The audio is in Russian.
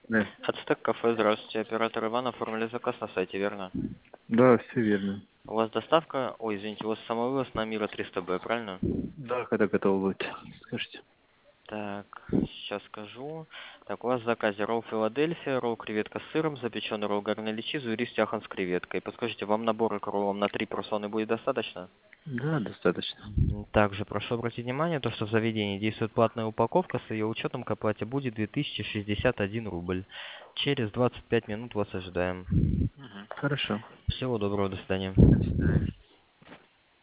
Да. Ацтек кафе, здравствуйте. Оператор Иван, оформили заказ на сайте, верно? Да, все верно. У вас доставка, ой, извините, у вас самовывоз на Мира 300Б, правильно? Да, когда готово будет, скажите. Так, сейчас скажу. Так, у вас в заказе ролл Филадельфия, ролл креветка с сыром, запеченный ролл гарнели чизу и рис тяхан с креветкой. Подскажите, вам набора к роллам на 3 порционы будет достаточно? Да, достаточно. Также прошу обратить внимание, то, что в заведении действует платная упаковка, с ее учетом к оплате будет 2061 рубль. Через 25 минут вас ожидаем. Хорошо. Всего доброго, до свидания. До свидания.